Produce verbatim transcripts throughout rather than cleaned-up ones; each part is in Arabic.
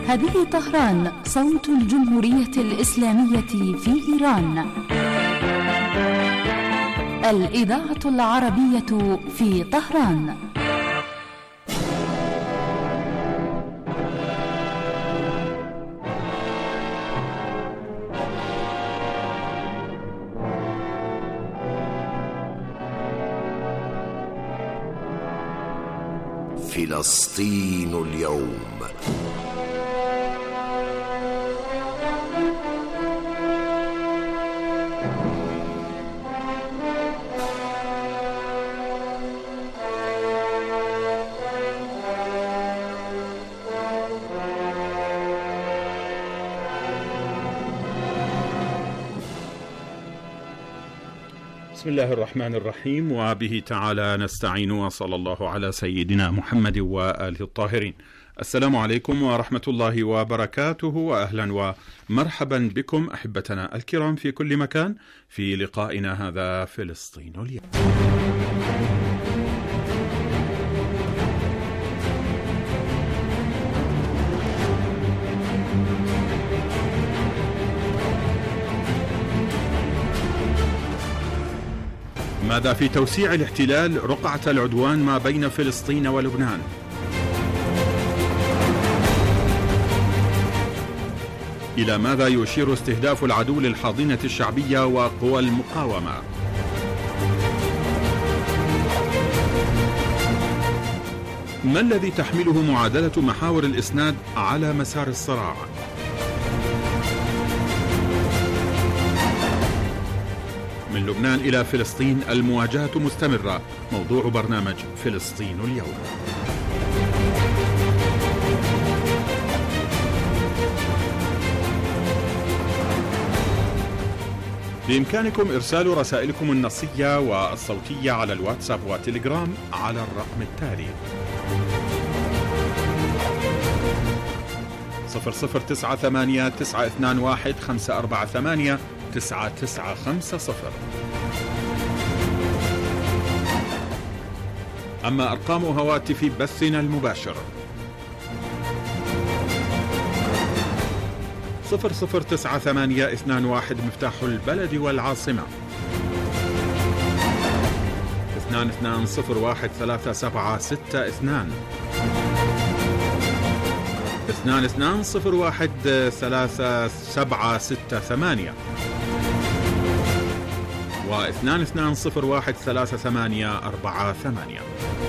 هذه طهران، صوت الجمهورية الإسلامية في إيران. الإذاعة العربية في طهران. فلسطين اليوم. بسم الله الرحمن الرحيم، وبه تعالى نستعين، وصلى الله على سيدنا محمد وآله الطاهرين. السلام عليكم ورحمة الله وبركاته، وأهلا ومرحبا بكم أحبتنا الكرام في كل مكان في لقائنا هذا فلسطين اليوم. ماذا في توسيع الاحتلال رقعة العدوان ما بين فلسطين ولبنان؟ إلى ماذا يشير استهداف العدو للحاضنة الشعبية وقوى المقاومة؟ ما الذي تحمله معادلة محاور الإسناد على مسار الصراع؟ من لبنان إلى فلسطين المواجهة مستمرة، موضوع برنامج فلسطين اليوم. بإمكانكم إرسال رسائلكم النصية والصوتية على الواتساب وتليجرام على الرقم التالي صفر صفر تسعة ثمانية تسعة اثنان واحد خمسة أربعة ثمانية تسعة تسعة خمسة صفر. أما أرقام هواتف بثنا المباشر صفر صفر تسعة ثمانية اثنان واحد مفتاح البلد والعاصمة، اثنان اثنان صفر واحد ثلاثة سبعة ستة اثنان، اثنان اثنان صفر واحد ثلاثة سبعة ستة ثمانية، واثنان اثنان صفر واحد ثلاثة ثمانية أربعة ثمانية.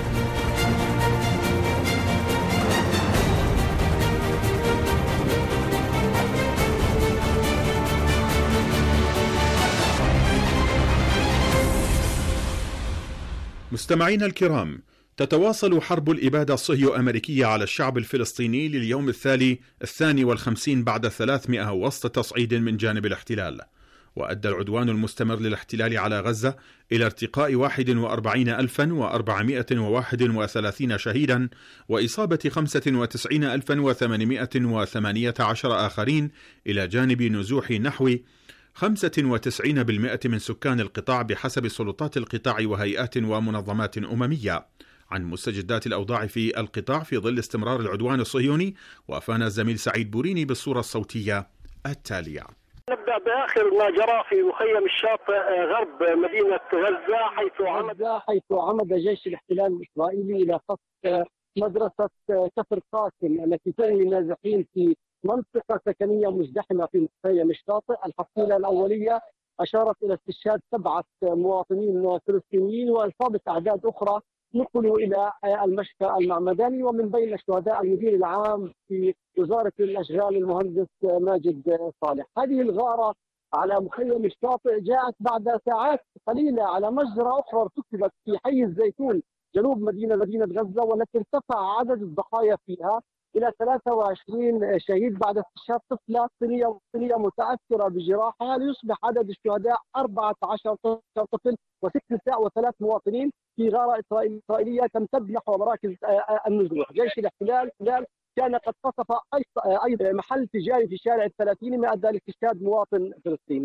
مستمعينا الكرام، تتواصل حرب الإبادة الصهيو أمريكية على الشعب الفلسطيني لليوم الثالي الثاني والخمسين بعد الثلاثمائة وسط تصعيد من جانب الاحتلال. وأدى العدوان المستمر للاحتلال على غزة إلى ارتقاء واحد وأربعين ألفا وأربعمائة وواحد وثلاثين شهيدا، وإصابة خمسة وتسعين ألفا وثمانمائة وثمانية عشر آخرين، إلى جانب نزوح نحو خمسة وتسعين بالمئة من سكان القطاع بحسب سلطات القطاع وهيئات ومنظمات أممية. عن مستجدات الأوضاع في القطاع في ظل استمرار العدوان الصهيوني، وافانا الزميل سعيد بوريني بالصورة الصوتية التالية. نبدأ بآخر ما جرى في مخيم الشاطئ غرب مدينة غزة، حيث عمد حيث عمد جيش الاحتلال الإسرائيلي إلى قصف مدرسة كفر قاسم التي تعني النازحين في منطقة سكنية مزدحمة في مخيم الشاطئ. الحصيلة الأولية أشارت إلى استشهاد سبعة مواطنين فلسطينيين وإصابة أعداد أخرى نقلوا إلى المشفى المعمداني، ومن بين الشهداء المدير العام في وزارة الأشغال المهندس ماجد صالح. هذه الغارة على مخيم الشاطئ جاءت بعد ساعات قليلة على مجزرة أخرى ارتكبت في حي الزيتون جنوب مدينة مدينة غزة، والتي ارتفع عدد الضحايا فيها إلى ثلاثة وعشرين شهيد بعد استشهاد طفلة صينية متأثرة بجراحها، ليصبح عدد الشهداء أربعة عشر طفل وست نساء وثلاث مواطنين في غارة إسرائيلية تمتد نحو مراكز النزوح. جيش الاحتلال كان قد قصف أيضا محل تجاري في شارع الثلاثين، ما أدى لاستشهاد مواطن فلسطيني.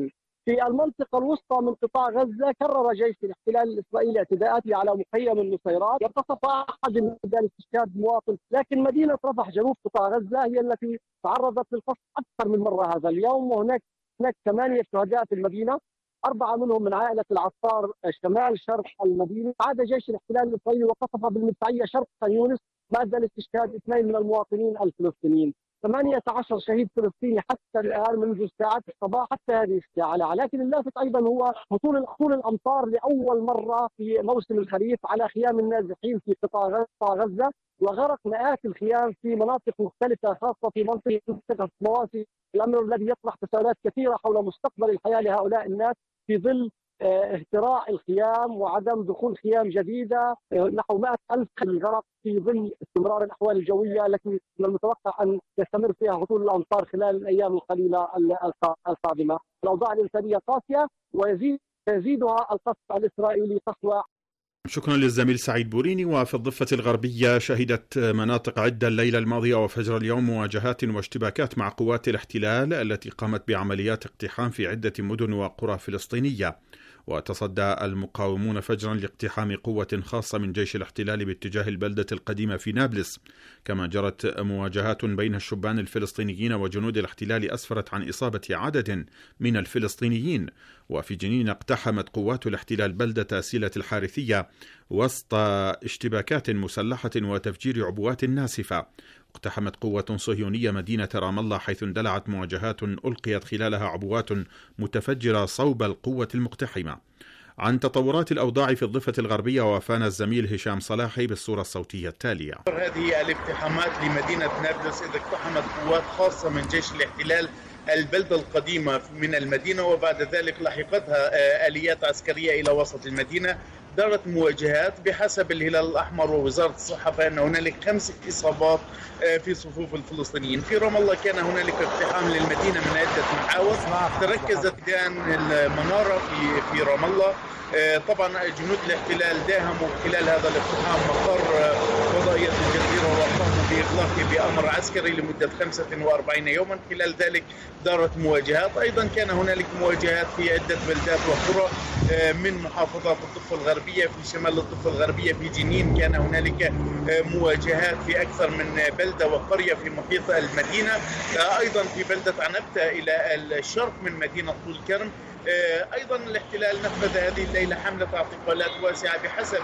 في المنطقة الوسطى من قطاع غزة كرر جيش الاحتلال الإسرائيلي اعتداءاته على مخيم النصيرات، وقصف أحد المدن استشهاد مواطن، لكن مدينة رفح جنوب قطاع غزة هي التي تعرضت للقصف أكثر من مرة هذا اليوم، وهناك هناك ثمانية شهداء في المدينة، أربعة منهم من عائلة العطار شمال شرق المدينة. عاد جيش الاحتلال الإسرائيلي وقصف بالمدفعية شرق خان يونس ما أدى لاستشهاد اثنين من المواطنين الفلسطينيين. ثمانية عشر شهيد فلسطيني حتى الآن منذ ساعات الصباح حتى هذه الساعة. لكن اللافت أيضا هو هطول هطول الأمطار لأول مرة في موسم الخريف على خيام النازحين في قطاع غزة، وغرق مئات الخيام في مناطق مختلفة خاصة في منطقة مواسي، الأمر الذي يطرح تساؤلات كثيرة حول مستقبل الحياة لهؤلاء الناس في ظل اهتراء الخيام وعدم دخول خيام جديدة. نحو مئة ألف الغرق في ظل استمرار الأحوال الجوية التي من المتوقع أن يستمر فيها هطول الأمطار خلال الأيام القليلة القادمة. الأوضاع الإنسانية قاسية ويزيد يزيدها القصف الإسرائيلي قسوة. شكرا للزميل سعيد بوريني. وفي الضفة الغربية شهدت مناطق عدة الليلة الماضية وفجر اليوم مواجهات واشتباكات مع قوات الاحتلال التي قامت بعمليات اقتحام في عدة مدن وقرى فلسطينية. وتصدى المقاومون فجرا لاقتحام قوة خاصة من جيش الاحتلال باتجاه البلدة القديمة في نابلس. كما جرت مواجهات بين الشبان الفلسطينيين وجنود الاحتلال أسفرت عن إصابة عدد من الفلسطينيين. وفي جنين اقتحمت قوات الاحتلال بلدة سيلة الحارثية وسط اشتباكات مسلحة وتفجير عبوات ناسفة. اقتحمت قوة صهيونية مدينة رام الله حيث اندلعت مواجهات ألقيت خلالها عبوات متفجرة صوب القوة المقتحمة. عن تطورات الأوضاع في الضفة الغربية وفانا الزميل هشام صلاحي بالصورة الصوتية التالية. هذه الاقتحامات لمدينة نابلس إذ اقتحمت قوات خاصة من جيش الاحتلال البلدة القديمة من المدينة، وبعد ذلك لحقتها آليات عسكرية إلى وسط المدينة. دارت مواجهات بحسب الهلال الأحمر ووزارة الصحة فإن هنالك خمس إصابات في صفوف الفلسطينيين. في رام الله كان هنالك اقتحام للمدينة من عدة محاور تركزت كان المنارة في في رام الله. طبعا جنود الاحتلال داهموا خلال هذا الاقتحام مقر فضائية الجزيرة وقاموا بإغلاقه بأمر عسكري لمدة خمسة وأربعين يوما. خلال ذلك دارت مواجهات، أيضا كان هنالك مواجهات في عدة بلدات وقرى من محافظات الضفة الغربية. في شمال الضفة الغربية في جنين كان هنالك مواجهات في أكثر من بلدة وقرية في محيط المدينة. أيضا في بلدة عنبتة إلى الشرق من مدينة طول كرم. أيضا الاحتلال نفذ هذه الليلة حملة اعتقالات واسعة بحسب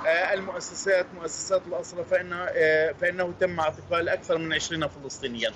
المؤسسات مؤسسات الأسرى فإنه, فإنه تم اعتقال أكثر من عشرين فلسطينيا.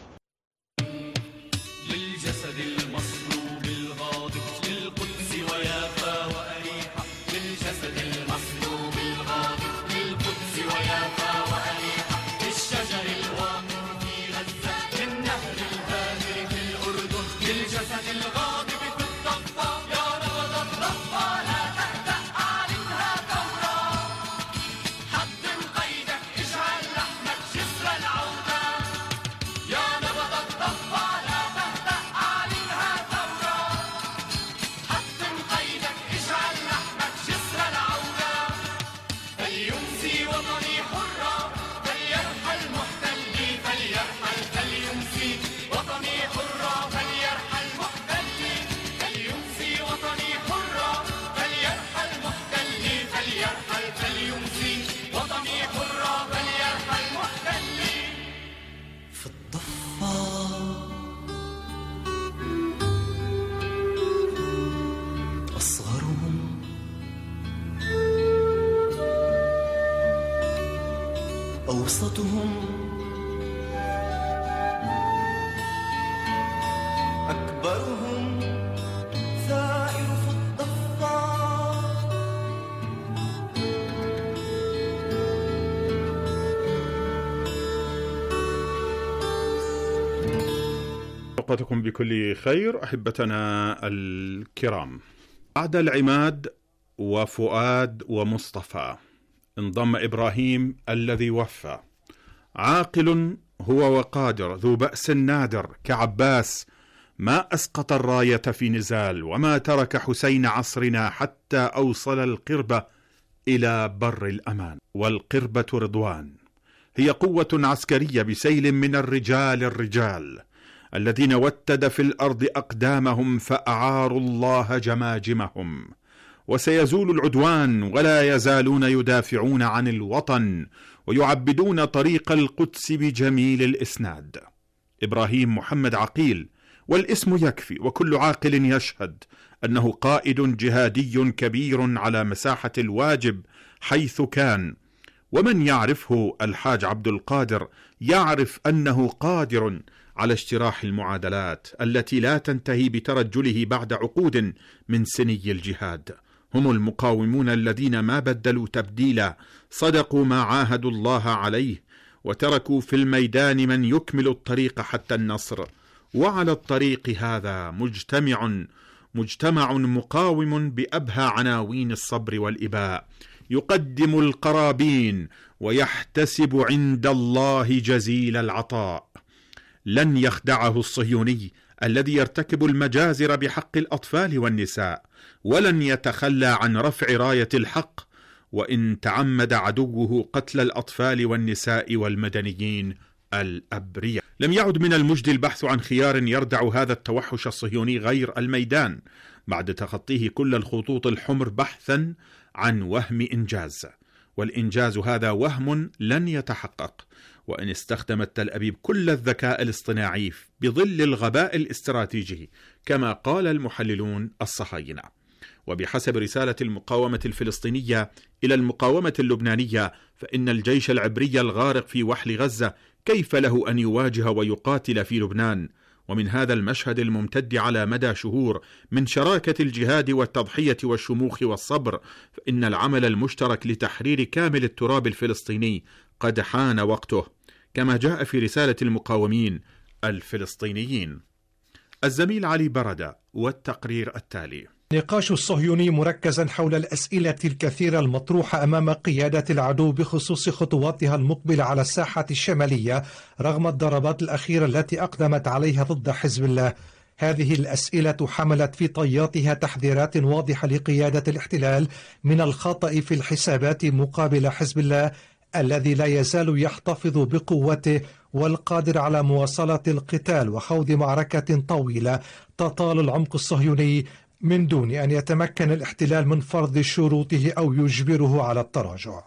للجسد المصلوب الغاضب للقدس ويافا وأريحة، للجسد المصلوب الغاضب للقدس ويافا وأريحة، للشجر الواقع في غزة للنهر الهادر في الأردن، للجسد الغاضب في الضفة يا نبض الضفة لا تهدأ أعلنها ثورة، حطم قيدك اجعل لحمك جسر العودة، يا نبض الضفة لا تهدأ أعلنها ثورة، حطم قيدك اجعل لحمك جسر العودة، فليمسي وطني حرة فليرحل محتلي فليرحل فليمسي وطني حرة فليرحل محتلي فليمسي وطني حرة فليرحل محتلي فليرحل فليمسي وطني حرة فليرحل محتلي. في الضفة أصغرهم أوسطهم أكبرهم ثائر في الضفة. أوقاتكم بكل خير أحبتنا الكرام. بعد العماد وفؤاد ومصطفى انضم إبراهيم الذي وفى. عاقل هو وقادر ذو بأس نادر كعباس، ما أسقط الراية في نزال، وما ترك حسين عصرنا حتى أوصل القربة إلى بر الأمان. والقربة رضوان هي قوة عسكرية بسيل من الرجال الرجال، الذين وتد في الأرض أقدامهم فأعاروا الله جماجمهم. وسيزول العدوان ولا يزالون يدافعون عن الوطن ويعبدون طريق القدس بجميل الإسناد. إبراهيم محمد عقيل، والاسم يكفي، وكل عاقل يشهد أنه قائد جهادي كبير على مساحة الواجب حيث كان. ومن يعرفه الحاج عبد القادر يعرف أنه قادر على اجتراح المعادلات التي لا تنتهي بترجله بعد عقود من سني الجهاد. هم المقاومون الذين ما بدلوا تبديلا، صدقوا ما عاهدوا الله عليه، وتركوا في الميدان من يكمل الطريق حتى النصر. وعلى الطريق هذا مجتمع مجتمع مقاوم بأبهى عناوين الصبر والإباء، يقدم القرابين ويحتسب عند الله جزيل العطاء. لن يخدعه الصهيوني الذي يرتكب المجازر بحق الأطفال والنساء، ولن يتخلى عن رفع راية الحق وإن تعمد عدوه قتل الأطفال والنساء والمدنيين الأبرياء. لم يعد من المجد البحث عن خيار يردع هذا التوحش الصهيوني غير الميدان، بعد تخطيه كل الخطوط الحمر بحثا عن وهم إنجاز. والإنجاز هذا وهم لن يتحقق وإن استخدمت تل أبيب كل الذكاء الاصطناعي بظل الغباء الاستراتيجي كما قال المحللون الصهاينة. وبحسب رسالة المقاومة الفلسطينية إلى المقاومة اللبنانية، فإن الجيش العبري الغارق في وحل غزة كيف له أن يواجه ويقاتل في لبنان؟ ومن هذا المشهد الممتد على مدى شهور من شراكة الجهاد والتضحية والشموخ والصبر، فإن العمل المشترك لتحرير كامل التراب الفلسطيني قد حان وقته، كما جاء في رسالة المقاومين الفلسطينيين. الزميل علي بردة والتقرير التالي. نقاش الصهيوني مركزا حول الأسئلة الكثيرة المطروحة أمام قيادة العدو بخصوص خطواتها المقبلة على الساحة الشمالية رغم الضربات الأخيرة التي أقدمت عليها ضد حزب الله. هذه الأسئلة حملت في طياتها تحذيرات واضحة لقيادة الاحتلال من الخطأ في الحسابات مقابل حزب الله الذي لا يزال يحتفظ بقوته والقادر على مواصلة القتال وخوض معركة طويلة تطال العمق الصهيوني من دون أن يتمكن الاحتلال من فرض شروطه أو يجبره على التراجع.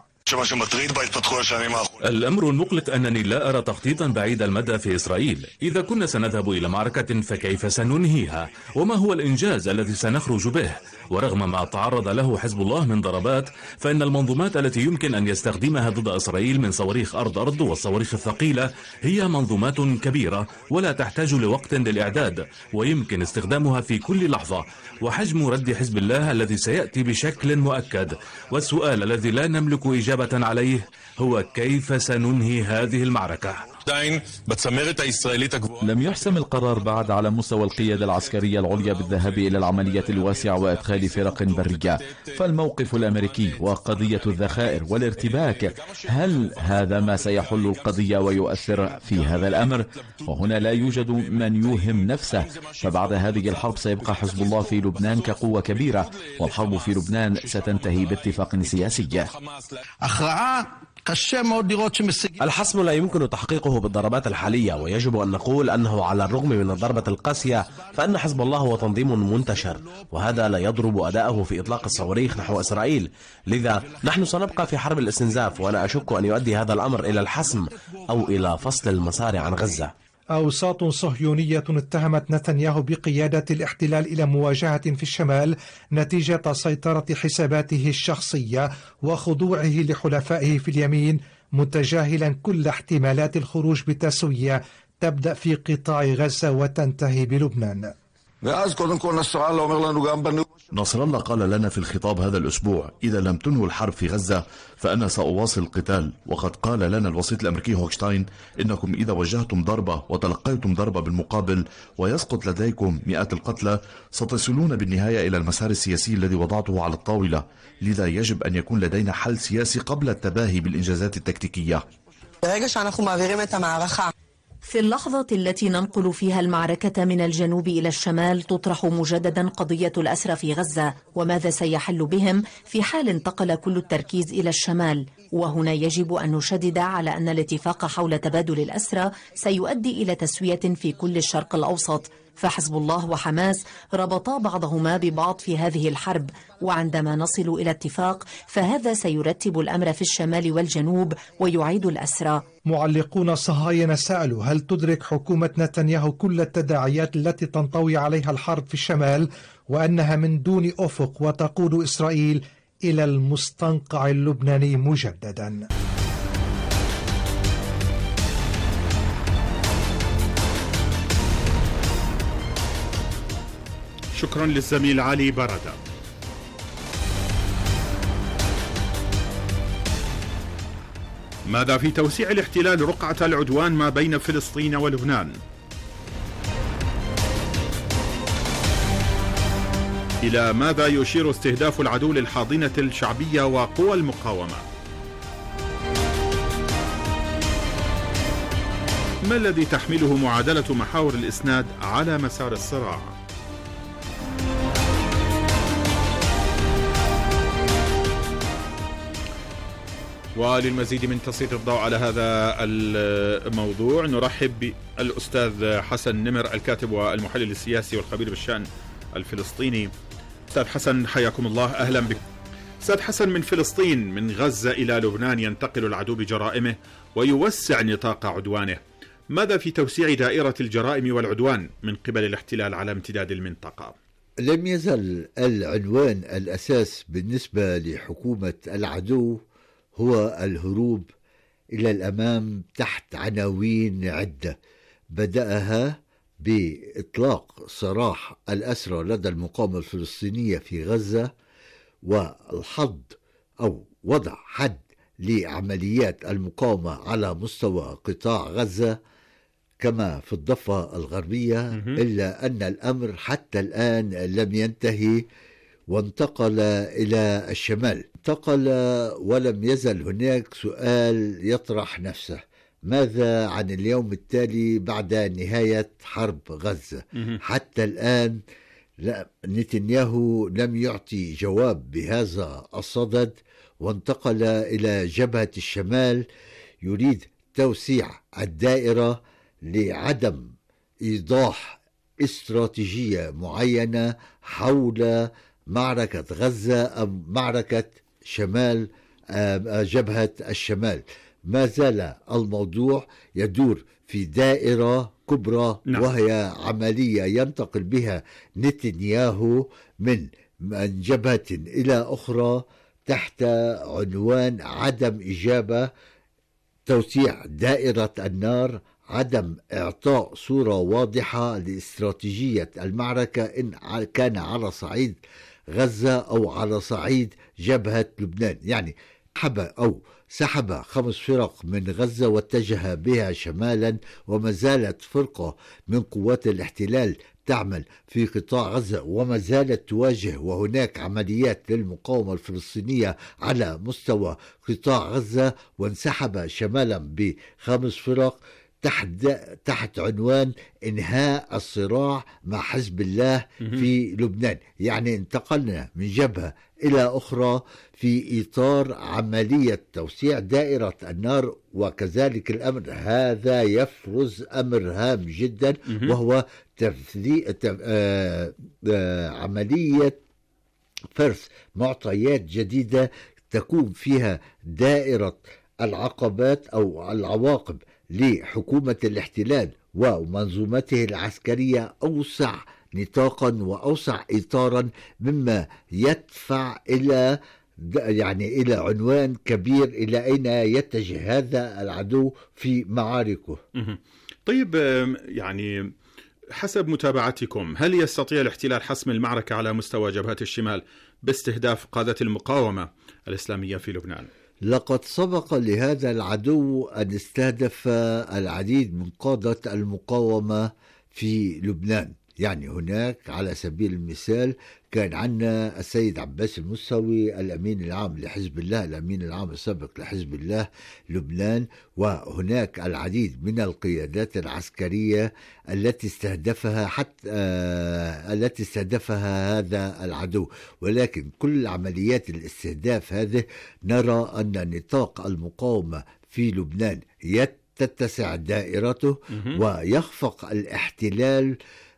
الأمر المقلق أنني لا أرى تخطيطا بعيد المدى في إسرائيل. إذا كنا سنذهب إلى معركة فكيف سننهيها؟ وما هو الإنجاز الذي سنخرج به؟ ورغم ما تعرض له حزب الله من ضربات، فإن المنظومات التي يمكن أن يستخدمها ضد إسرائيل من صواريخ أرض أرض والصواريخ الثقيلة هي منظومات كبيرة ولا تحتاج لوقت للإعداد، ويمكن استخدامها في كل لحظة. وحجم رد حزب الله الذي سيأتي بشكل مؤكد، والسؤال الذي لا نملك إجابة عليه هو كيف سننهي هذه المعركة. لم يحسم القرار بعد على مستوى القيادة العسكرية العليا بالذهاب إلى العملية الواسعة وإدخال فرق برية، فالموقف الأمريكي وقضية الذخائر والارتباك، هل هذا ما سيحل القضية ويؤثر في هذا الأمر؟ وهنا لا يوجد من يوهم نفسه، فبعد هذه الحرب سيبقى حزب الله في لبنان كقوة كبيرة، والحرب في لبنان ستنتهي باتفاق سياسي. الحسم لا يمكن تحقيقه بالضربات الحالية، ويجب أن نقول أنه على الرغم من الضربة القاسية فإن حزب الله هو تنظيم منتشر، وهذا لا يضرب أداءه في إطلاق الصواريخ نحو إسرائيل. لذا نحن سنبقى في حرب الاستنزاف، وأنا أشك أن يؤدي هذا الأمر إلى الحسم أو إلى فصل المسار عن غزة. أوساط صهيونية اتهمت نتنياهو بقيادة الاحتلال إلى مواجهة في الشمال نتيجة سيطرة حساباته الشخصية وخضوعه لحلفائه في اليمين، متجاهلا كل احتمالات الخروج بتسوية تبدأ في قطاع غزة وتنتهي بلبنان. نصر الله قال لنا في الخطاب هذا الأسبوع: إذا لم تنهوا الحرب في غزة فأنا سأواصل القتال. وقد قال لنا الوسيط الأمريكي هوكشتاين: إنكم إذا وجهتم ضربة وتلقيتم ضربة بالمقابل ويسقط لديكم مئات القتلى ستصلون بالنهاية إلى المسار السياسي الذي وضعته على الطاولة. لذا يجب أن يكون لدينا حل سياسي قبل التباهي بالإنجازات التكتيكية. في اللحظة التي ننقل فيها المعركة من الجنوب إلى الشمال تطرح مجددا قضية الأسرى في غزة وماذا سيحل بهم في حال انتقل كل التركيز إلى الشمال. وهنا يجب أن نشدد على أن الاتفاق حول تبادل الأسرى سيؤدي إلى تسوية في كل الشرق الأوسط، فحزب الله وحماس ربطا بعضهما ببعض في هذه الحرب، وعندما نصل إلى اتفاق فهذا سيرتب الأمر في الشمال والجنوب ويعيد الأسرى. معلقون صهاينة سألوا هل تدرك حكومة نتنياهو كل التداعيات التي تنطوي عليها الحرب في الشمال وأنها من دون أفق وتقود إسرائيل إلى المستنقع اللبناني مجددا. شكرا للزميل علي بردة. ماذا في توسيع الاحتلال رقعة العدوان ما بين فلسطين ولبنان؟ إلى ماذا يشير استهداف العدو للحاضنة الشعبية وقوى المقاومة؟ ما الذي تحمله معادلة محاور الإسناد على مسار الصراع؟ وللمزيد من تسليط الضوء على هذا الموضوع نرحب بالأستاذ حسن نمر الكاتب والمحلل السياسي والخبير بالشأن الفلسطيني. أستاذ حسن حياكم الله، أهلا بك. أستاذ حسن، من فلسطين من غزة إلى لبنان ينتقل العدو بجرائمه ويوسع نطاق عدوانه، ماذا في توسيع دائرة الجرائم والعدوان من قبل الاحتلال على امتداد المنطقة؟ لم يزل العنوان الأساس بالنسبة لحكومة العدو هو الهروب إلى الأمام تحت عناوين عدة، بدأها بإطلاق سراح الأسرى لدى المقاومة الفلسطينية في غزة والحض أو وضع حد لعمليات المقاومة على مستوى قطاع غزة كما في الضفة الغربية، إلا أن الأمر حتى الآن لم ينتهي وانتقل إلى الشمال. انتقل ولم يزل هناك سؤال يطرح نفسه: ماذا عن اليوم التالي بعد نهاية حرب غزة؟ حتى الآن نتنياهو لم يعطي جواب بهذا الصدد، وانتقل إلى جبهة الشمال يريد توسيع الدائرة لعدم إيضاح استراتيجية معينة حول معركة غزة أم معركة شمال جبهة الشمال. ما زال الموضوع يدور في دائرة كبرى، نعم. وهي عملية ينتقل بها نتنياهو من جبهة إلى أخرى تحت عنوان عدم إجابة، توسيع دائرة النار، عدم إعطاء صورة واضحة لاستراتيجية المعركة إن كان على صعيد غزة أو على صعيد جبهة لبنان. يعني حب أو سحب خمس فرق من غزة واتجه بها شمالا، وما زالت فرقة من قوات الاحتلال تعمل في قطاع غزة وما زالت تواجه، وهناك عمليات للمقاومة الفلسطينية على مستوى قطاع غزة، وانسحب شمالا بخمس فرق تحت تحت عنوان إنهاء الصراع مع حزب الله في لبنان. يعني انتقلنا من جبهة إلى أخرى في إطار عملية توسيع دائرة النار. وكذلك الأمر هذا يفرز أمر هام جدا، وهو تفذي... تف... آ... آ... عملية فرز معطيات جديدة تكون فيها دائرة العقبات أو العواقب لحكومة الاحتلال ومنظومته العسكرية أوسع نطاقا وأوسع إطارا، مما يدفع إلى يعني إلى عنوان كبير إلى أين يتجه هذا العدو في معاركه. طيب، يعني حسب متابعتكم، هل يستطيع الاحتلال حسم المعركة على مستوى جبهة الشمال باستهداف قادة المقاومة الإسلامية في لبنان؟ لقد سبق لهذا العدو أن استهدف العديد من قادة المقاومة في لبنان، يعني هناك على سبيل المثال كان عندنا السيد عباس الموسوي الأمين العام لحزب الله، الأمين العام السابق لحزب الله لبنان، وهناك العديد من القيادات العسكرية التي استهدفها حتى آه التي استهدفها هذا العدو. ولكن كل عمليات الاستهداف هذه نرى أن نطاق المقاومة في لبنان تتسع دائرته ويخفق الاحتلال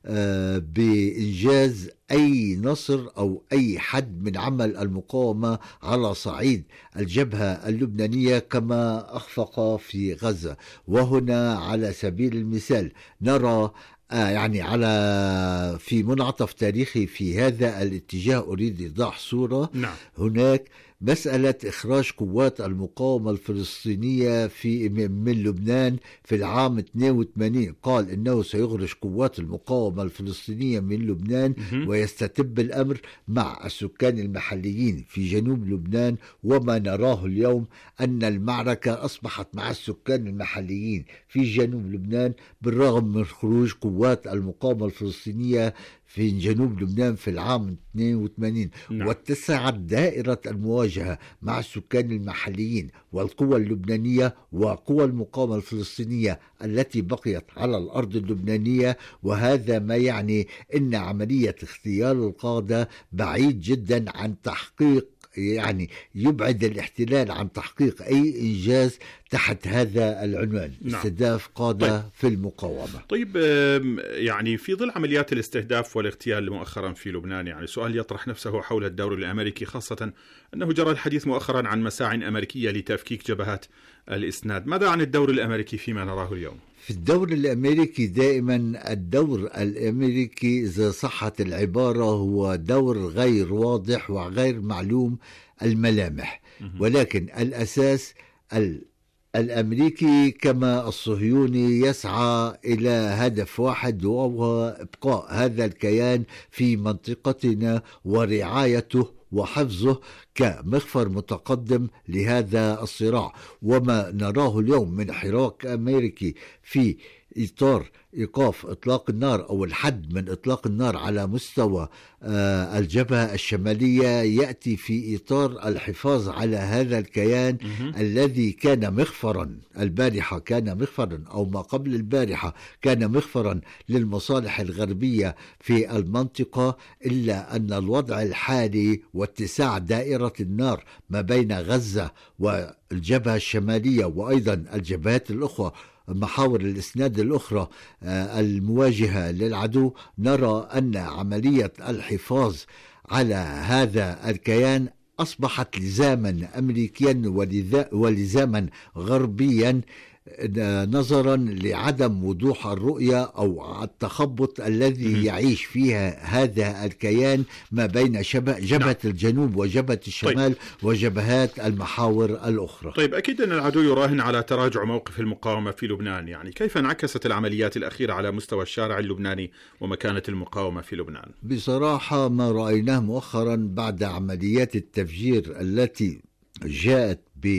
بإنجاز أي نصر أو أي حد من عمل المقاومة على صعيد الجبهة اللبنانية كما أخفق في غزة. وهنا على سبيل المثال نرى آه يعني على في منعطف تاريخي في هذا الاتجاه أريد إيضاح صورة. نعم. هناك مسألة إخراج قوات المقاومة الفلسطينية في من لبنان في العام اثنين وثمانين، قال إنه سيخرج قوات المقاومة الفلسطينية من لبنان ويستتب الأمر مع السكان المحليين في جنوب لبنان. وما نراه اليوم أن المعركة أصبحت مع السكان المحليين في جنوب لبنان بالرغم من خروج قوات المقاومة الفلسطينية في جنوب لبنان في العام اثنين وثمانين. نعم. واتسعت دائرة المواجهة مع السكان المحليين والقوى اللبنانية وقوى المقاومة الفلسطينية التي بقيت على الأرض اللبنانية. وهذا ما يعني أن عملية اغتيال القادة بعيد جدا عن تحقيق، يعني يبعد الاحتلال عن تحقيق أي إنجاز تحت هذا العنوان. نعم. استهداف قادة طيب. في المقاومة. طيب يعني في ظل عمليات الاستهداف والاغتيال مؤخرا في لبنان، يعني سؤال يطرح نفسه حول الدور الأمريكي، خاصة أنه جرى الحديث مؤخرا عن مساع أمريكية لتفكيك جبهات الإسناد. ماذا عن الدور الأمريكي فيما نراه اليوم؟ في الدور الأمريكي دائما الدور الأمريكي إذا صحت العبارة هو دور غير واضح وغير معلوم الملامح، ولكن الأساس الأمريكي كما الصهيوني يسعى إلى هدف واحد وهو إبقاء هذا الكيان في منطقتنا ورعايته وحفظه كمخفر متقدم لهذا الصراع. وما نراه اليوم من حراك أمريكي في إطار إيقاف إطلاق النار أو الحد من إطلاق النار على مستوى آه الجبهة الشمالية يأتي في إطار الحفاظ على هذا الكيان الذي كان مخفرا البارحة كان مخفرا أو ما قبل البارحة كان مخفرا للمصالح الغربية في المنطقة. إلا أن الوضع الحالي واتساع دائرة النار ما بين غزة والجبهة الشمالية وأيضا الجبهات الأخرى محاور الإسناد الأخرى المواجهة للعدو، نرى أن عملية الحفاظ على هذا الكيان أصبحت لزاما أمريكيا ولزاما غربيا نظرا لعدم وضوح الرؤية أو التخبط الذي يعيش فيها هذا الكيان ما بين جبهة الجنوب وجبهة الشمال. طيب. وجبهات المحاور الأخرى. طيب أكيد أن العدو يراهن على تراجع موقف المقاومة في لبنان، يعني كيف انعكست العمليات الأخيرة على مستوى الشارع اللبناني ومكانة المقاومة في لبنان؟ بصراحة ما رأيناه مؤخرا بعد عمليات التفجير التي جاءت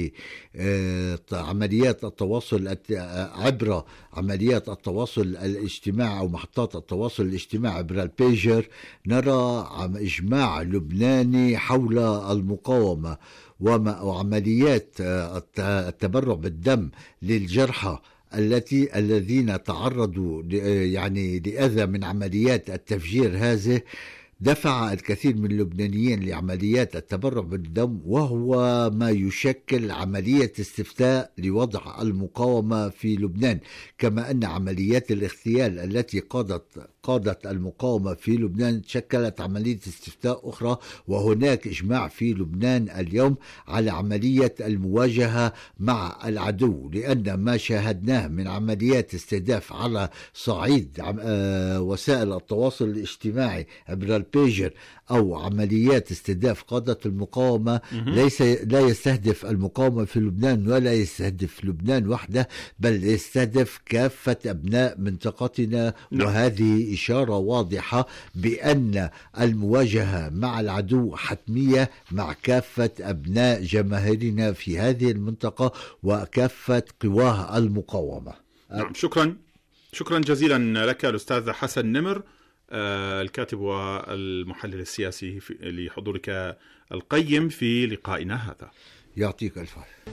بعمليات التواصل عبر عمليات التواصل الاجتماعي أو محطات التواصل الاجتماعي عبر البيجر، نرى إجماع لبناني حول المقاومة وعمليات التبرع بالدم للجرحى التي الذين تعرضوا يعني لأذى من عمليات التفجير هذه، دفع الكثير من اللبنانيين لعمليات التبرع بالدم، وهو ما يشكل عملية استفتاء لوضع المقاومة في لبنان. كما أن عمليات الاغتيال التي قادت قادت المقاومة في لبنان شكلت عملية استفتاء أخرى. وهناك إجماع في لبنان اليوم على عملية المواجهة مع العدو، لأن ما شاهدناه من عمليات استهداف على صعيد وسائل التواصل الاجتماعي عبر البيجر أو عمليات استهداف قادة المقاومة ليس لا يستهدف المقاومة في لبنان ولا يستهدف لبنان وحده، بل يستهدف كافة أبناء منطقتنا. نعم. وهذه إشارة واضحة بأن المواجهة مع العدو حتمية مع كافة أبناء جماهيرنا في هذه المنطقة وكافة قواه المقاومة. نعم. شكرا شكرا جزيلا لك الأستاذ حسن نمر الكاتب والمحلل السياسي لحضورك القيم في لقائنا هذا. يعطيك ألف عافية.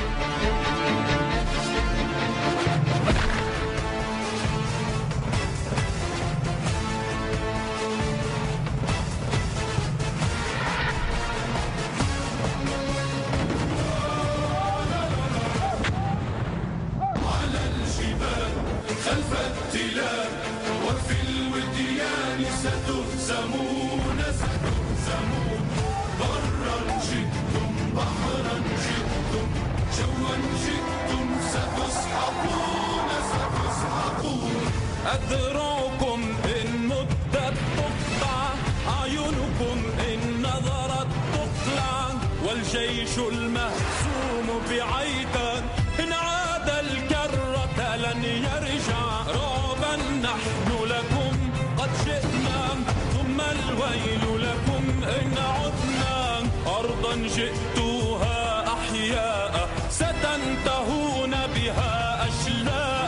أذرعكم إن مدت تقطع، أعينكم إن نظرت تقلع، والجيش المهزوم بعيدا إن عاد الكرة لن يرجع. رعبا نحن لكم قد جئنا، ثم الويل لكم إن عدنا. أرضا جئتوها أحياء ستنتهون بها أشلاء.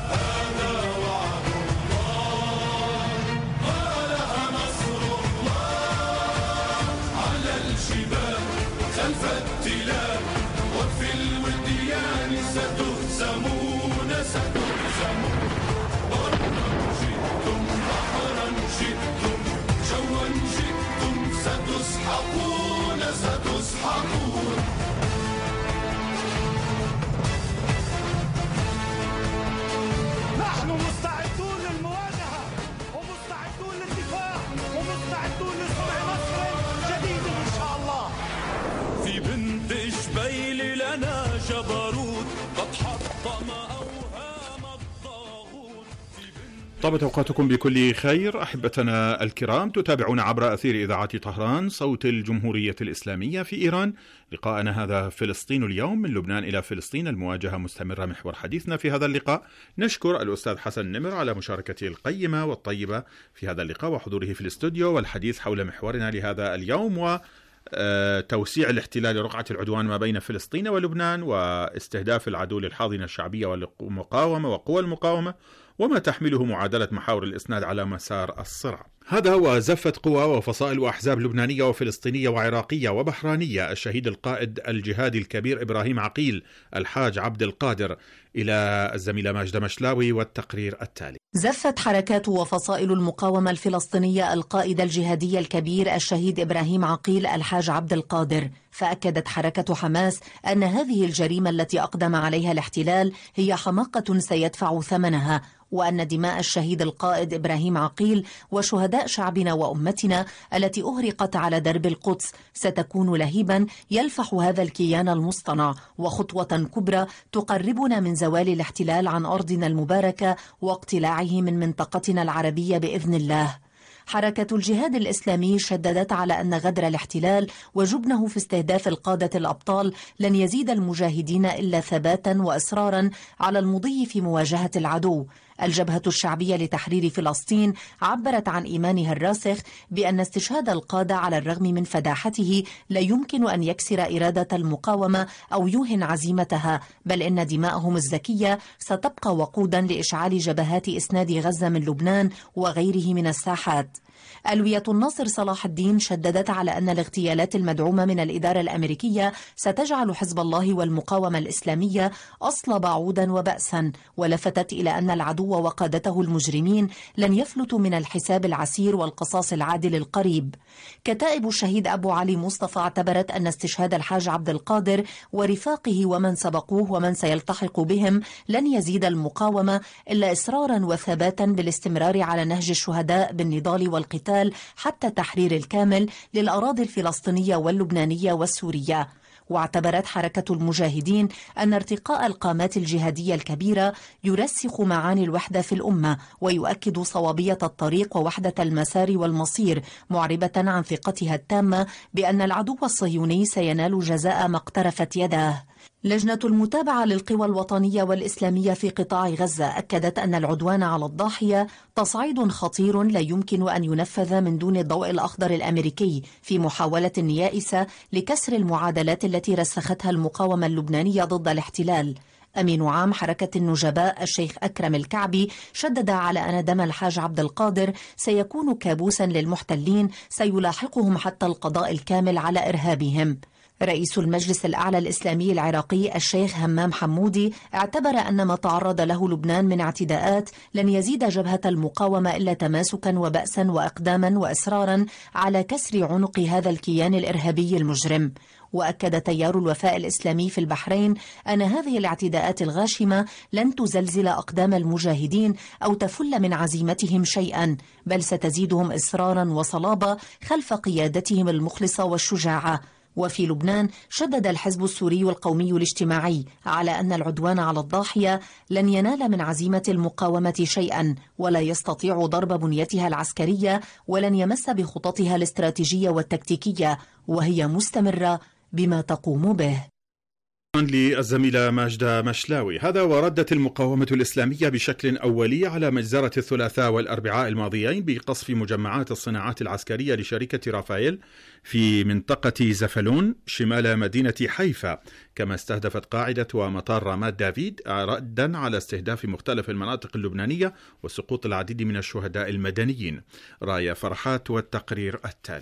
نحن مستعدون للمواجهة ومستعدون للدفاع ومستعدون لصنع نصر جديد إن شاء الله. في بنت إشبيل لنا جبروت قد حطم أوهام الطاغوت. طابت أوقاتكم بكل خير أحبتنا الكرام، تتابعون عبر أثير إذاعة طهران صوت الجمهورية الإسلامية في إيران. لقاءنا هذا فلسطين اليوم، من لبنان إلى فلسطين المواجهة مستمرة. محور حديثنا في هذا اللقاء نشكر الأستاذ حسن نمر على مشاركته القيمة والطيبة في هذا اللقاء وحضوره في الاستوديو والحديث حول محورنا لهذا اليوم، و توسيع الاحتلال رقعة العدوان ما بين فلسطين ولبنان، واستهداف العدو للحاضنة الشعبية والمقاومة وقوى المقاومة، وما تحمله معادلة محاور الإسناد على مسار الصراع. هذا وزفت قوى وفصائل وأحزاب لبنانية وفلسطينية وعراقية وبحرانية الشهيد القائد الجهادي الكبير إبراهيم عقيل الحاج عبد القادر. إلى الزميلة ماجدة مشلاوي والتقرير التالي. زفت حركات وفصائل المقاومة الفلسطينية القائد الجهادي الكبير الشهيد إبراهيم عقيل الحاج عبد القادر، فأكدت حركة حماس أن هذه الجريمة التي أقدم عليها الاحتلال هي حماقة سيدفع ثمنها، وأن دماء الشهيد القائد إبراهيم عقيل وشهداء شعبنا وأمتنا التي أهرقت على درب القدس ستكون لهيبا يلفح هذا الكيان المصطنع، وخطوة كبرى تقربنا من زوال الاحتلال عن أرضنا المباركة واقتلاعه من منطقتنا العربية بإذن الله. حركة الجهاد الإسلامي شددت على أن غدر الاحتلال وجبنه في استهداف القادة الأبطال لن يزيد المجاهدين إلا ثباتا وإصرارا على المضي في مواجهة العدو. الجبهة الشعبية لتحرير فلسطين عبرت عن إيمانها الراسخ بأن استشهاد القادة على الرغم من فداحته لا يمكن أن يكسر إرادة المقاومة أو يوهن عزيمتها، بل إن دماءهم الزكية ستبقى وقودا لإشعال جبهات إسناد غزة من لبنان وغيره من الساحات. ألوية الناصر صلاح الدين شددت على أن الاغتيالات المدعومة من الإدارة الأمريكية ستجعل حزب الله والمقاومة الإسلامية أصلب عودا وبأسا، ولفتت إلى أن العدو وقادته المجرمين لن يفلتوا من الحساب العسير والقصاص العادل القريب. كتائب الشهيد أبو علي مصطفى اعتبرت أن استشهاد الحاج عبد القادر ورفاقه ومن سبقوه ومن سيلتحق بهم لن يزيد المقاومة إلا إصرارا وثباتا بالاستمرار على نهج الشهداء بالنضال والقتال حتى تحرير الكامل للأراضي الفلسطينية واللبنانية والسورية. واعتبرت حركة المجاهدين أن ارتقاء القامات الجهادية الكبيرة يرسخ معاني الوحدة في الأمة ويؤكد صوابية الطريق ووحدة المسار والمصير، معربة عن ثقتها التامة بأن العدو الصهيوني سينال جزاء ما اقترفت يداه. لجنة المتابعة للقوى الوطنية والإسلامية في قطاع غزة أكدت أن العدوان على الضاحية تصعيد خطير لا يمكن أن ينفذ من دون الضوء الأخضر الأمريكي في محاولة يائسة لكسر المعادلات التي رسختها المقاومة اللبنانية ضد الاحتلال. أمين عام حركة النجباء الشيخ أكرم الكعبي شدد على أن دم الحاج عبد القادر سيكون كابوسا للمحتلين سيلاحقهم حتى القضاء الكامل على إرهابهم. رئيس المجلس الأعلى الإسلامي العراقي الشيخ همام حمودي اعتبر أن ما تعرض له لبنان من اعتداءات لن يزيد جبهة المقاومة إلا تماسكا وبأسا وإقداما وإصرارا على كسر عنق هذا الكيان الإرهابي المجرم. وأكد تيار الوفاء الإسلامي في البحرين أن هذه الاعتداءات الغاشمة لن تزلزل أقدام المجاهدين أو تفل من عزيمتهم شيئا، بل ستزيدهم إصرارا وصلابة خلف قيادتهم المخلصة والشجاعة. وفي لبنان شدد الحزب السوري القومي الاجتماعي على أن العدوان على الضاحية لن ينال من عزيمة المقاومة شيئا، ولا يستطيع ضرب بنيتها العسكرية، ولن يمس بخططها الاستراتيجية والتكتيكية، وهي مستمرة بما تقوم به. للزميلة ماجدة مشلاوي. هذا وردت المقاومة الإسلامية بشكل أولي على مجزرة الثلاثاء والأربعاء الماضيين بقصف مجمعات الصناعات العسكرية لشركة رافائيل في منطقة زفلون شمال مدينة حيفا، كما استهدفت قاعدة ومطار رامات دافيد ردا على استهداف مختلف المناطق اللبنانية وسقوط العديد من الشهداء المدنيين. رايا فرحات والتقرير التالي.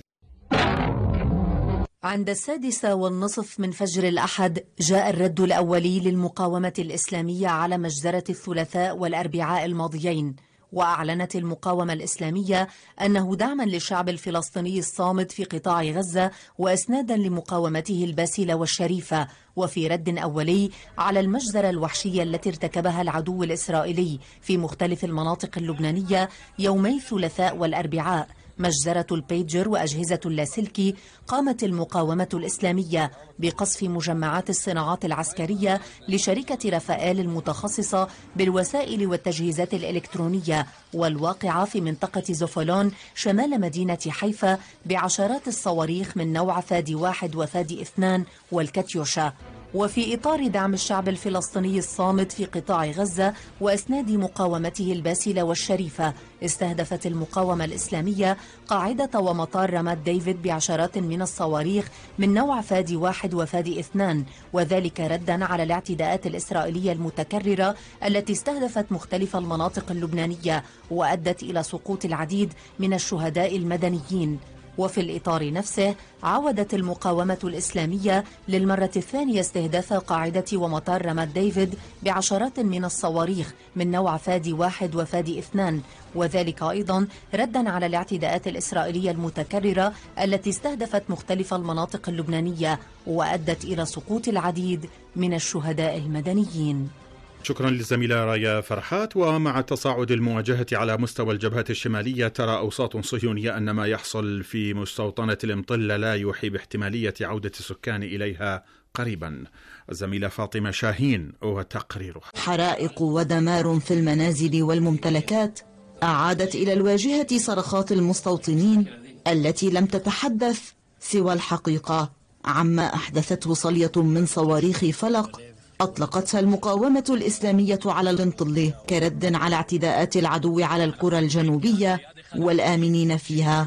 عند السادسة والنصف من فجر الأحد جاء الرد الأولي للمقاومة الإسلامية على مجزرة الثلاثاء والأربعاء الماضيين. وأعلنت المقاومة الإسلامية أنه دعما للشعب الفلسطيني الصامد في قطاع غزة وإسنادا لمقاومته الباسلة والشريفة، وفي رد أولي على المجزرة الوحشية التي ارتكبها العدو الإسرائيلي في مختلف المناطق اللبنانية يومي الثلاثاء والأربعاء، مجزرة البيجر وأجهزة اللاسلكي، قامت المقاومة الإسلامية بقصف مجمعات الصناعات العسكرية لشركة رافائيل المتخصصة بالوسائل والتجهيزات الإلكترونية والواقعة في منطقة زفلون شمال مدينة حيفا بعشرات الصواريخ من نوع فادي واحد وفادي اثنان والكاتيوشا. وفي إطار دعم الشعب الفلسطيني الصامد في قطاع غزة وإسناد مقاومته الباسلة والشريفة، استهدفت المقاومة الإسلامية قاعدة ومطار رامات ديفيد بعشرات من الصواريخ من نوع فادي واحد وفادي اثنان، وذلك ردا على الاعتداءات الإسرائيلية المتكررة التي استهدفت مختلف المناطق اللبنانية وأدت إلى سقوط العديد من الشهداء المدنيين. وفي الإطار نفسه عودت المقاومة الإسلامية للمرة الثانية استهداف قاعدة ومطار رامات ديفيد بعشرات من الصواريخ من نوع فادي واحد وفادي اثنان، وذلك أيضا ردا على الاعتداءات الإسرائيلية المتكررة التي استهدفت مختلف المناطق اللبنانية وأدت إلى سقوط العديد من الشهداء المدنيين. شكرا للزميلة رايا فرحات. ومع تصاعد المواجهة على مستوى الجبهة الشمالية، ترى أوساط صهيونية أن ما يحصل في مستوطنة المطلة لا يوحي باحتمالية عودة السكان إليها قريبا. الزميلة فاطمة شاهين وتقريرها. حرائق ودمار في المنازل والممتلكات أعادت إلى الواجهة صرخات المستوطنين التي لم تتحدث سوى الحقيقة عما أحدثته صلية من صواريخ فلق أطلقتها المقاومة الإسلامية على المطلة كرد على اعتداءات العدو على القرى الجنوبية والآمنين فيها.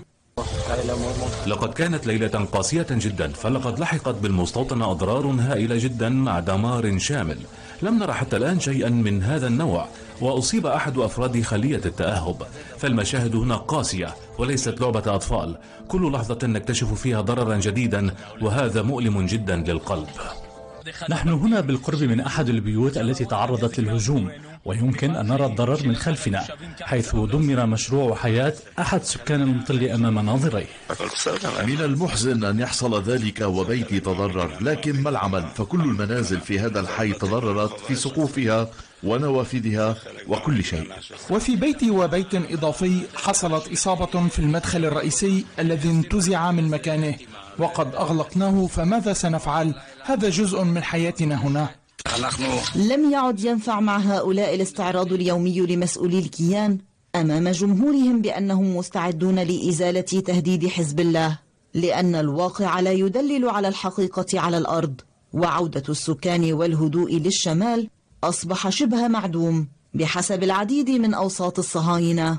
لقد كانت ليلة قاسية جدا، فلقد لحقت بالمستوطنة أضرار هائلة جدا مع دمار شامل. لم نرى حتى الآن شيئا من هذا النوع، وأصيب أحد أفراد خلية التأهب. فالمشاهد هنا قاسية وليست لعبة أطفال، كل لحظة نكتشف فيها ضررا جديدا، وهذا مؤلم جدا للقلب. نحن هنا بالقرب من أحد البيوت التي تعرضت للهجوم، ويمكن أن نرى الضرر من خلفنا، حيث دمر مشروع حياة أحد سكان المطل أمام ناظريه. من المحزن أن يحصل ذلك وبيتي تضرر، لكن ما العمل؟ فكل المنازل في هذا الحي تضررت في سقوفها ونوافذها وكل شيء. وفي بيتي وبيت إضافي حصلت إصابة في المدخل الرئيسي الذي انتزع من مكانه، وقد أغلقناه، فماذا سنفعل؟ هذا جزء من حياتنا هنا. لم يعد ينفع مع هؤلاء الاستعراض اليومي لمسؤولي الكيان أمام جمهورهم بأنهم مستعدون لإزالة تهديد حزب الله، لأن الواقع لا يدلل على الحقيقة على الأرض، وعودة السكان والهدوء للشمال أصبح شبه معدوم بحسب العديد من أوساط الصهاينة.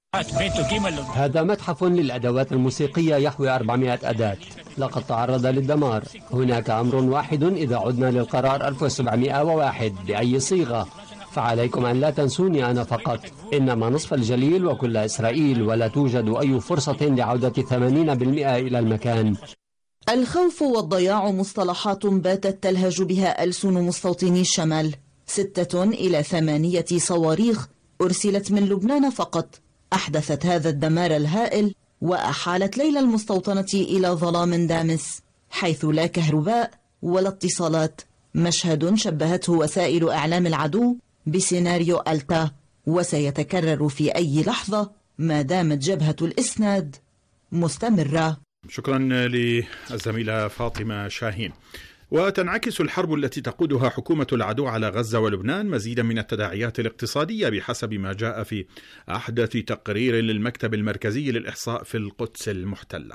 هذا متحف للأدوات الموسيقية يحوي أربعمائة أداة، لقد تعرض للدمار. هناك أمر واحد إذا عدنا للقرار ألف وسبعمائة وواحد بأي صيغة، فعليكم أن لا تنسوني أنا فقط، إنما نصف الجليل وكل إسرائيل، ولا توجد أي فرصة لعودة ثمانين بالمئة إلى المكان. الخوف والضياع مصطلحات باتت تلهج بها ألسن مستوطني الشمال. ستة إلى ثمانية صواريخ أرسلت من لبنان فقط أحدثت هذا الدمار الهائل وأحالت ليل المستوطنة إلى ظلام دامس، حيث لا كهرباء ولا اتصالات. مشهد شبهته وسائل إعلام العدو بسيناريو ألتا، وسيتكرر في أي لحظة ما دامت جبهة الإسناد مستمرة. شكرا للزميلة فاطمة شاهين. وتنعكس الحرب التي تقودها حكومة العدو على غزة ولبنان مزيدا من التداعيات الاقتصادية بحسب ما جاء في أحدث تقرير للمكتب المركزي للإحصاء في القدس المحتلة.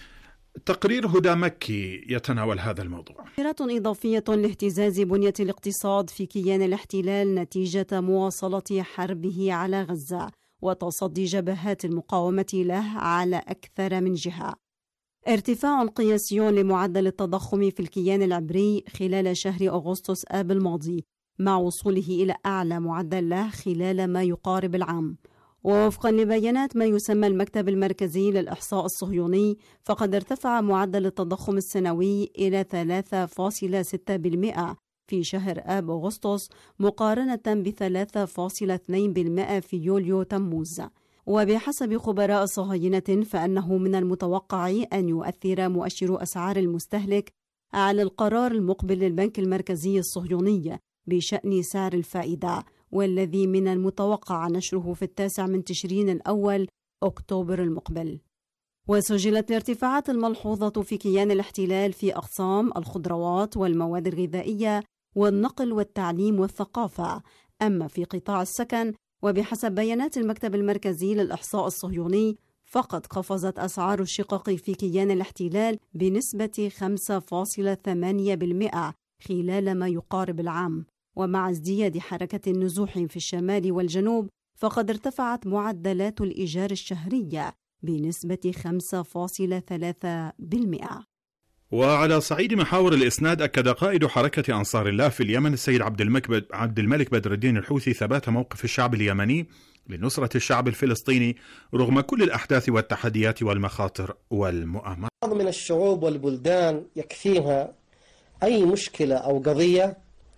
تقرير هدى مكي يتناول هذا الموضوع. تأثيرات إضافية لاهتزاز بنية الاقتصاد في كيان الاحتلال نتيجة مواصلة حربه على غزة وتصدي جبهات المقاومة له على أكثر من جهة. ارتفاع قياسي لمعدل التضخم في الكيان العبري خلال شهر أغسطس آب الماضي، مع وصوله إلى أعلى معدل له خلال ما يقارب العام. ووفقا لبيانات ما يسمى المكتب المركزي للإحصاء الصهيوني، فقد ارتفع معدل التضخم السنوي إلى ثلاثة فاصلة ستة بالمئة في شهر آب أغسطس مقارنة ب ثلاثة فاصلة اثنين بالمئة في يوليو تموز. وبحسب خبراء الصهاينة فإنه من المتوقع أن يؤثر مؤشر أسعار المستهلك على القرار المقبل للبنك المركزي الصهيوني بشأن سعر الفائدة، والذي من المتوقع نشره في التاسع من تشرين الأول أكتوبر المقبل. وسجلت الارتفاعات الملحوظة في كيان الاحتلال في أقسام الخضروات والمواد الغذائية والنقل والتعليم والثقافة. أما في قطاع السكن، وبحسب بيانات المكتب المركزي للإحصاء الصهيوني، فقد قفزت أسعار الشقق في كيان الاحتلال بنسبة خمسة فاصلة ثمانية بالمئة خلال ما يقارب العام. ومع ازدياد حركة النزوح في الشمال والجنوب، فقد ارتفعت معدلات الإيجار الشهرية بنسبة خمسة فاصلة ثلاثة بالمئة. وعلى صعيد محاور الإسناد، أكد قائد حركة أنصار الله في اليمن السيد عبد الملك بدر الدين الحوثي ثبات موقف الشعب اليمني لنصرة الشعب الفلسطيني رغم كل الأحداث والتحديات والمخاطر والمؤامرات. بعض من الشعوب والبلدان يكفيها أي مشكلة أو قضية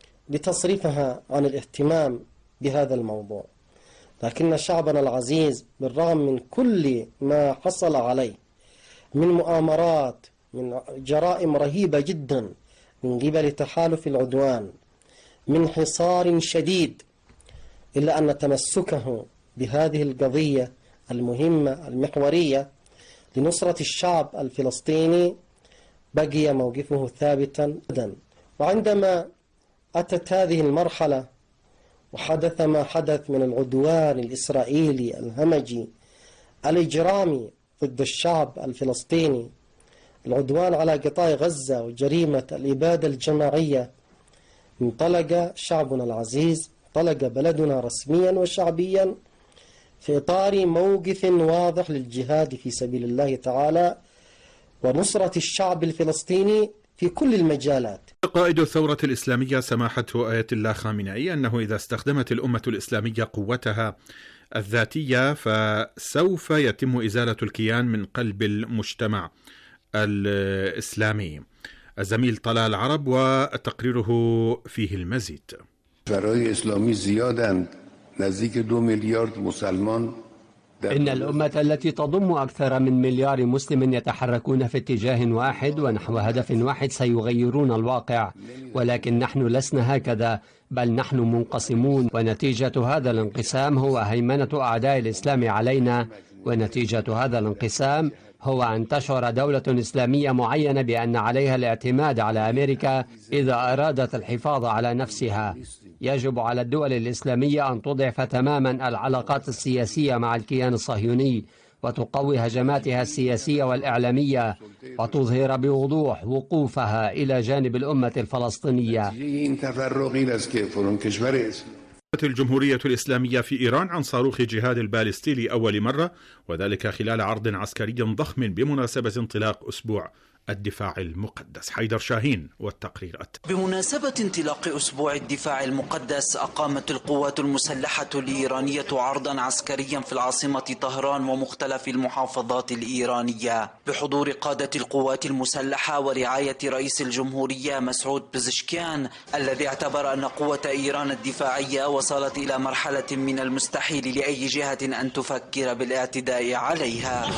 لتصرفها عن الاهتمام بهذا الموضوع، لكن شعبنا العزيز بالرغم من كل ما حصل عليه من مؤامرات، من جرائم رهيبة جدا من قبل تحالف العدوان، من حصار شديد، إلا أن تمسكه بهذه القضية المهمة المحورية لنصرة الشعب الفلسطيني بقي موقفه ثابتا. وعندما أتت هذه المرحلة وحدث ما حدث من العدوان الإسرائيلي الهمجي الإجرامي ضد الشعب الفلسطيني، العدوان على قطاع غزة وجريمة الإبادة الجماعية، انطلق شعبنا العزيز، انطلق بلدنا رسميا وشعبيا في إطار موقف واضح للجهاد في سبيل الله تعالى ونصرة الشعب الفلسطيني في كل المجالات. قائد الثورة الإسلامية سماحة آية الله خامنئي أنه إذا استخدمت الأمة الإسلامية قوتها الذاتية فسوف يتم إزالة الكيان من قلب المجتمع الإسلامي. الزميل طلال عرب وتقريره فيه المزيد. برای اسلامی زیادند، نزدیک دو میلیارد مسلمان. إن الأمة التي تضم أكثر من مليار مسلم يتحركون في اتجاه واحد ونحو هدف واحد سيغيرون الواقع، ولكن نحن لسنا هكذا، بل نحن منقسمون، ونتيجة هذا الانقسام هو هيمنة أعداء الإسلام علينا، ونتيجة هذا الانقسام هو أن تشعر دولة إسلامية معينة بأن عليها الاعتماد على أمريكا إذا أرادت الحفاظ على نفسها. يجب على الدول الإسلامية أن تضعف تماما العلاقات السياسية مع الكيان الصهيوني وتقوي هجماتها السياسية والإعلامية وتظهر بوضوح وقوفها إلى جانب الأمة الفلسطينية. الجمهورية الإسلامية في إيران عن صاروخ جهاد البالستي لأول مرة، وذلك خلال عرض عسكري ضخم بمناسبة انطلاق أسبوع الدفاع المقدس. حيدر شاهين والتقرير التالي. بمناسبة انطلاق أسبوع الدفاع المقدس أقامت القوات المسلحة الإيرانية عرضا عسكريا في العاصمة طهران ومختلف المحافظات الإيرانية بحضور قادة القوات المسلحة ورعاية رئيس الجمهورية مسعود بزشكيان، الذي اعتبر أن قوة إيران الدفاعية وصلت إلى مرحلة من المستحيل لأي جهة أن تفكر بالاعتداء عليها.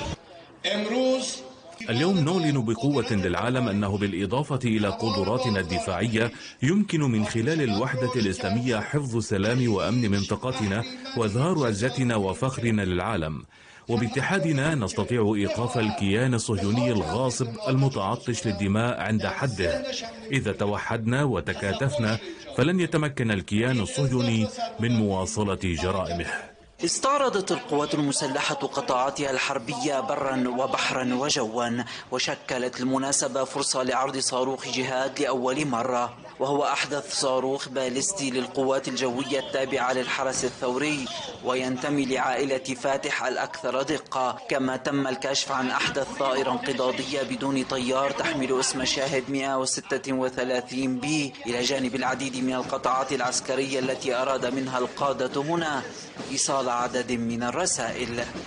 اليوم نعلن بقوة للعالم أنه بالإضافة إلى قدراتنا الدفاعية يمكن من خلال الوحدة الإسلامية حفظ سلام وأمن منطقتنا وإظهار عزتنا وفخرنا للعالم، وباتحادنا نستطيع إيقاف الكيان الصهيوني الغاصب المتعطش للدماء عند حده. إذا توحدنا وتكاتفنا فلن يتمكن الكيان الصهيوني من مواصلة جرائمه. استعرضت القوات المسلحة قطاعاتها الحربية برا وبحرا وجوا، وشكلت المناسبة فرصة لعرض صاروخ جهاد لأول مرة، وهو أحدث صاروخ باليستي للقوات الجوية التابعة للحرس الثوري، وينتمي لعائلة فاتح الأكثر دقة. كما تم الكشف عن أحدث طائرة انقضاضية بدون طيار تحمل اسم شاهد مئة وستة وثلاثين بي، إلى جانب العديد من القطاعات العسكرية التي أراد منها القادة هنا إيصال عدد من الرسائل.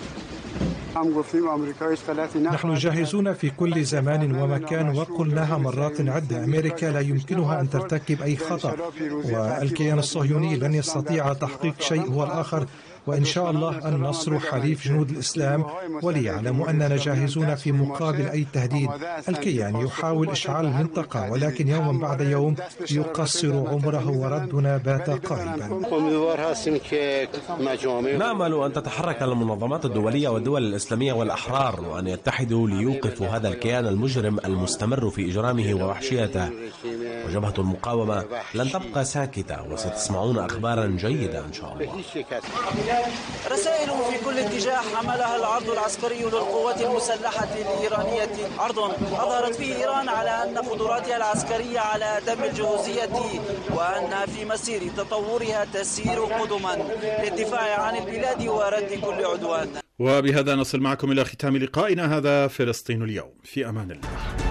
نحن جاهزون في كل زمان ومكان، وقلناها مرات عدة، أمريكا لا يمكنها أن ترتكب أي خطأ، والكيان الصهيوني لن يستطيع تحقيق شيء هو الآخر، وإن شاء الله النصر حليف جنود الإسلام، وليعلموا أننا جاهزون في مقابل أي تهديد. الكيان يحاول إشعال المنطقة، ولكن يوما بعد يوم يقصر عمره وردنا بات قريبا. نأمل أن تتحرك المنظمات الدولية والدول الإسلامية والأحرار وأن يتحدوا ليوقفوا هذا الكيان المجرم المستمر في إجرامه ووحشيته، وجبهة المقاومة لن تبقى ساكتة، وستسمعون أخبارا جيدة إن شاء الله. رسائل في كل اتجاه حملها العرض العسكري للقوات المسلحة الإيرانية، عرض أظهرت فيه إيران على أن قدراتها العسكرية على أتم الجهوزية، وأنها في مسير تطورها تسير قدما للدفاع عن البلاد ورد كل عدوان. وبهذا نصل معكم إلى ختام لقائنا هذا فلسطين اليوم، في أمان الله.